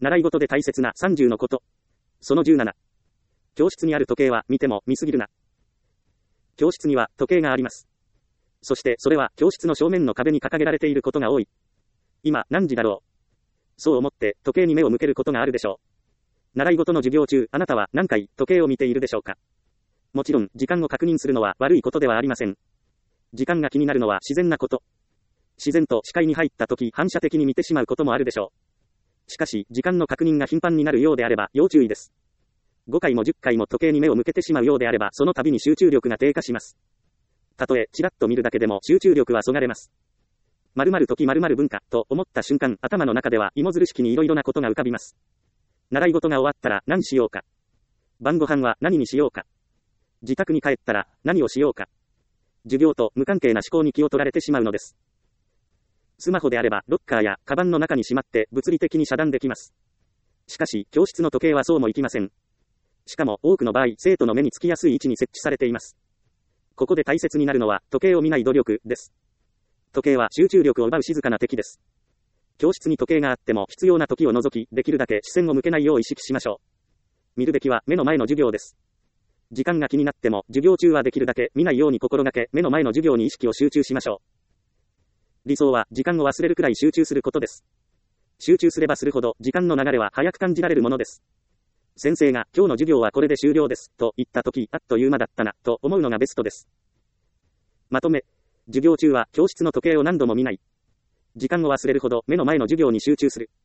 習い事で大切な30のこと。その17。教室にある時計は見ても見すぎるな。教室には時計があります。そしてそれは教室の正面の壁に掲げられていることが多い。今何時だろう。そう思って時計に目を向けることがあるでしょう。習い事の授業中、あなたは何回時計を見ているでしょうか。もちろん時間を確認するのは悪いことではありません。時間が気になるのは自然なこと。自然と視界に入った時、反射的に見てしまうこともあるでしょう。しかし、時間の確認が頻繁になるようであれば要注意です。5回も10回も時計に目を向けてしまうようであれば、その度に集中力が低下します。たとえちらっと見るだけでも集中力はそがれます。〇〇時〇〇文化と思った瞬間、頭の中では芋づる式にいろいろなことが浮かびます。習い事が終わったら何しようか。晩ご飯は何にしようか。自宅に帰ったら何をしようか。授業と無関係な思考に気を取られてしまうのです。スマホであればロッカーやカバンの中にしまって物理的に遮断できます。しかし教室の時計はそうもいきません。しかも多くの場合、生徒の目につきやすい位置に設置されています。ここで大切になるのは時計を見ない努力です。時計は集中力を奪う静かな敵です。教室に時計があっても必要な時を除き、できるだけ視線を向けないよう意識しましょう。見るべきは目の前の授業です。時間が気になっても授業中はできるだけ見ないように心がけ、目の前の授業に意識を集中しましょう。理想は時間を忘れるくらい集中することです。集中すればするほど時間の流れは早く感じられるものです。先生が今日の授業はこれで終了ですと言った時、あっという間だったなと思うのがベストです。まとめ。授業中は教室の時計を何度も見ない。時間を忘れるほど目の前の授業に集中する。